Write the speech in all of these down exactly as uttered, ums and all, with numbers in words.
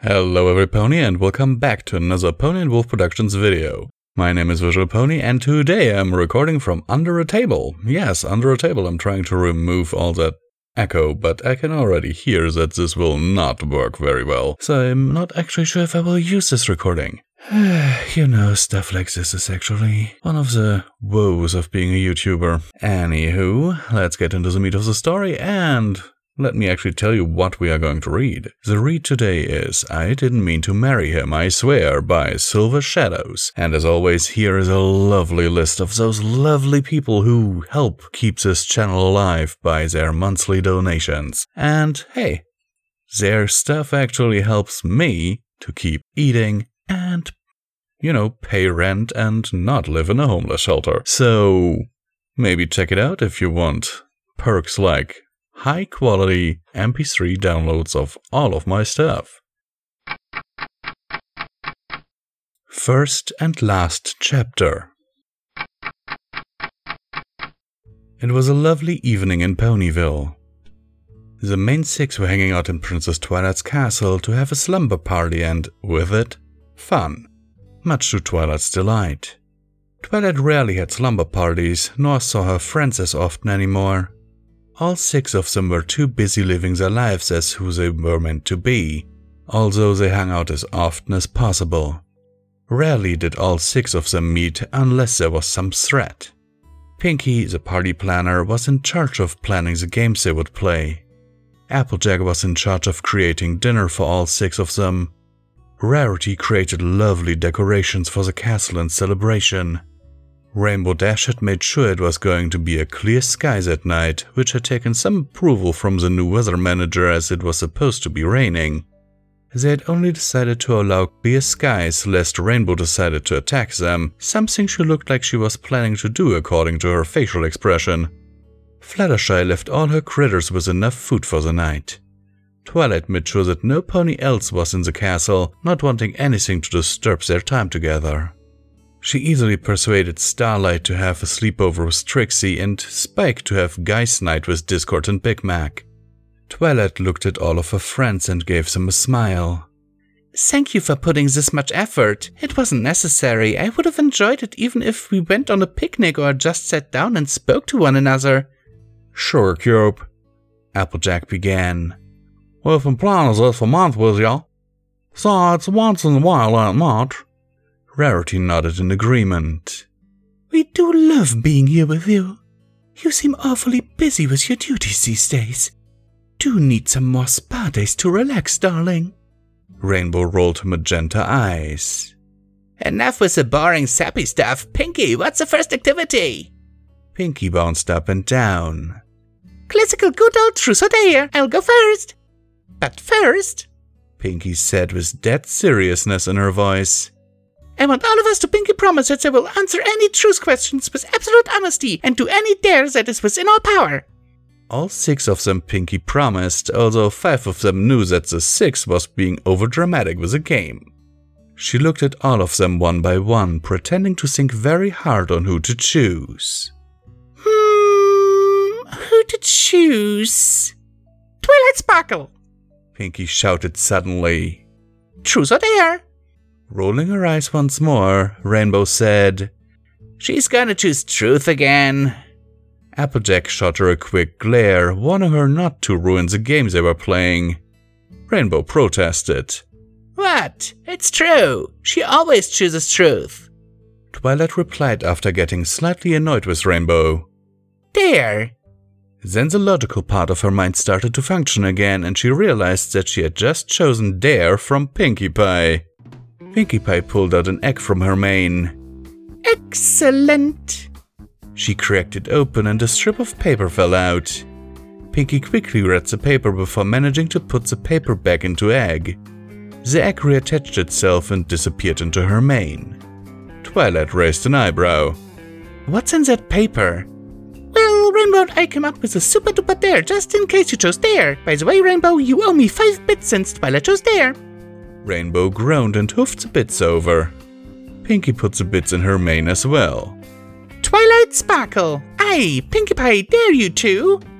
Hello everypony and welcome back to another Pony and Wolf Productions video. My name is Visual Pony and today I'm recording from under a table. Yes, under a table. I'm trying to remove all that echo, but I can already hear that this will not work very well. So I'm not actually sure if I will use this recording. You know, stuff like this is actually one of the woes of being a YouTuber. Anywho, let's get into the meat of the story and let me actually tell you what we are going to read. The read today is I Didn't Mean to Marry Him, I Swear by Silver Shadows. And as always, here is a lovely list of those lovely people who help keep this channel alive by their monthly donations. And hey, their stuff actually helps me to keep eating and, you know, pay rent and not live in a homeless shelter. So maybe check it out if you want perks like high quality M P three downloads of all of my stuff. First and last chapter. It was a lovely evening in Ponyville. The main six were hanging out in Princess Twilight's castle to have a slumber party and, with it, fun. Much to Twilight's delight. Twilight rarely had slumber parties, nor saw her friends as often anymore. All six of them were too busy living their lives as who they were meant to be, although they hung out as often as possible. Rarely did all six of them meet unless there was some threat. Pinkie, the party planner, was in charge of planning the games they would play. Applejack was in charge of creating dinner for all six of them. Rarity created lovely decorations for the castle in celebration. Rainbow Dash had made sure it was going to be a clear sky that night, which had taken some approval from the new weather manager as it was supposed to be raining. They had only decided to allow clear skies lest Rainbow decided to attack them, something she looked like she was planning to do according to her facial expression. Fluttershy left all her critters with enough food for the night. Twilight made sure that no pony else was in the castle, not wanting anything to disturb their time together. She easily persuaded Starlight to have a sleepover with Trixie and Spike to have Guys Night with Discord and Big Mac. Twilight looked at all of her friends and gave them a smile. Thank you for putting this much effort. It wasn't necessary. I would have enjoyed it even if we went on a picnic or just sat down and spoke to one another. Sure, Cube, Applejack began. We've been planning this for months with y'all. So it's once in a while, ain't much. Rarity nodded in agreement. We do love being here with you. You seem awfully busy with your duties these days. Do need some more spa days to relax, darling. Rainbow rolled her magenta eyes. Enough with the boring, sappy stuff. Pinkie, what's the first activity? Pinkie bounced up and down. Classical good old truth or dare. I'll go first. But first, Pinkie said with dead seriousness in her voice, I want all of us to pinky promise that they will answer any truth questions with absolute honesty and do any dare that is within our power. All six of them pinky promised, although five of them knew that the sixth was being overdramatic with the game. She looked at all of them one by one, pretending to think very hard on who to choose. Hmm, who to choose? Twilight Sparkle, Pinkie shouted suddenly. Truth or dare? Rolling her eyes once more, Rainbow said, She's gonna choose truth again. Applejack shot her a quick glare, warning her not to ruin the games they were playing. Rainbow protested. What? It's true. She always chooses truth. Twilight replied after getting slightly annoyed with Rainbow. Dare. Then the logical part of her mind started to function again and she realized that she had just chosen Dare from Pinkie Pie. Pinkie Pie pulled out an egg from her mane. Excellent! She cracked it open and a strip of paper fell out. Pinkie quickly read the paper before managing to put the paper back into egg. The egg reattached itself and disappeared into her mane. Twilight raised an eyebrow. What's in that paper? Well, Rainbow and I came up with a super duper dare just in case you chose dare. By the way, Rainbow, you owe me five bits since Twilight chose dare. Rainbow groaned and hoofed the bits over. Pinkie put the bits in her mane as well. Twilight Sparkle, I, Pinkie Pie, dare you to.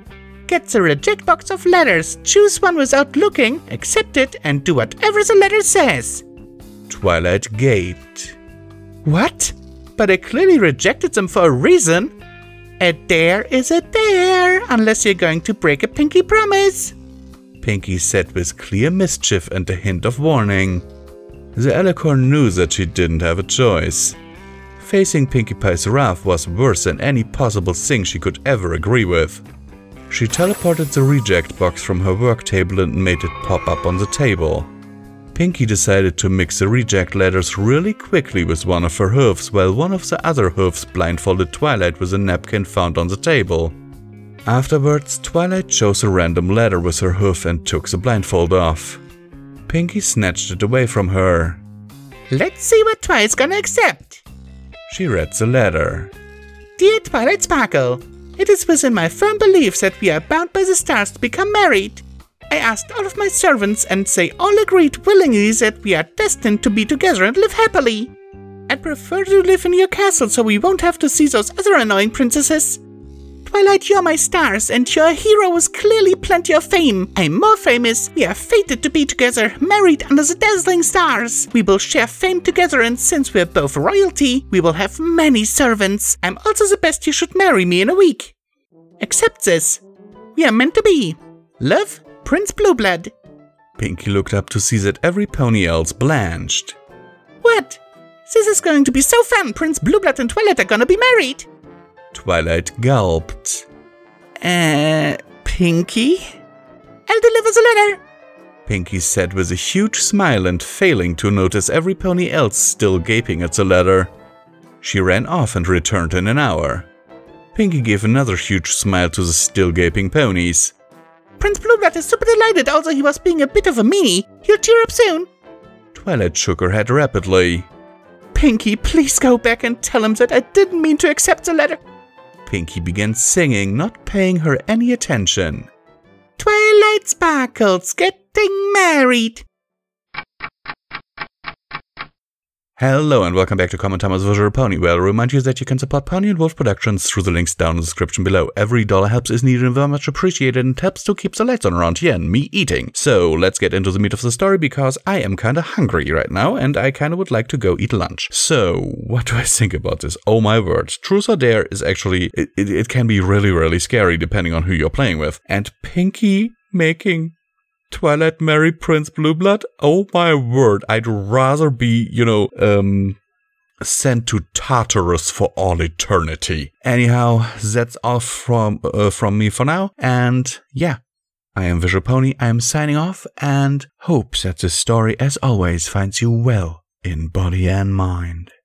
Get the reject box of letters, choose one without looking, accept it, and do whatever the letter says. Twilight gaped. What? But I clearly rejected them for a reason. A dare is a dare, unless you're going to break a pinky promise. Pinky said with clear mischief and a hint of warning. The alicorn knew that she didn't have a choice. Facing Pinkie Pie's wrath was worse than any possible thing she could ever agree with. She teleported the reject box from her work table and made it pop up on the table. Pinky decided to mix the reject letters really quickly with one of her hooves, while one of the other hooves blindfolded Twilight with a napkin found on the table. Afterwards, Twilight chose a random letter with her hoof and took the blindfold off. Pinky snatched it away from her. Let's see what Twilight's gonna accept. She read the letter. Dear Twilight Sparkle, it is within my firm belief that we are bound by the stars to become married. I asked all of my servants and they all agreed willingly that we are destined to be together and live happily. I'd prefer to live in your castle so we won't have to see those other annoying princesses. Twilight, you're my stars, and you're a hero with clearly plenty of fame. I'm more famous. We are fated to be together, married under the dazzling stars. We will share fame together, and since we're both royalty, we will have many servants. I'm also the best. You should marry me in a week. Accept this. We are meant to be. Love, Prince Blueblood. Pinky looked up to see that every pony else blanched. What? This is going to be so fun. Prince Blueblood and Twilight are gonna be married. Twilight gulped. Uh, Pinky? I'll deliver the letter. Pinky said with a huge smile and failing to notice every pony else still gaping at the letter. She ran off and returned in an hour. Pinky gave another huge smile to the still gaping ponies. Prince Blueblood is super delighted, although he was being a bit of a meanie. He'll cheer up soon. Twilight shook her head rapidly. Pinky, please go back and tell him that I didn't mean to accept the letter. Pinky began singing, not paying her any attention. Twilight Sparkles getting married. Hello and welcome back to Common Time as Visual Pony, where I'll remind you that you can support Pony and Wolf Productions through the links down in the description below. Every dollar helps is needed and very much appreciated and helps to keep the lights on around here and me eating. So let's get into the meat of the story because I am kinda hungry right now and I kinda would like to go eat lunch. So, what do I think about this? Oh my word. Truth or Dare is actually, it, it, it can be really, really scary depending on who you're playing with. And Pinky making Twilight marry Prince Blueblood? Oh my word, I'd rather be, you know, um, sent to Tartarus for all eternity. Anyhow, that's all from, uh, from me for now, and yeah, I am Visual Pony, I am signing off, and hope that this story, as always, finds you well in body and mind.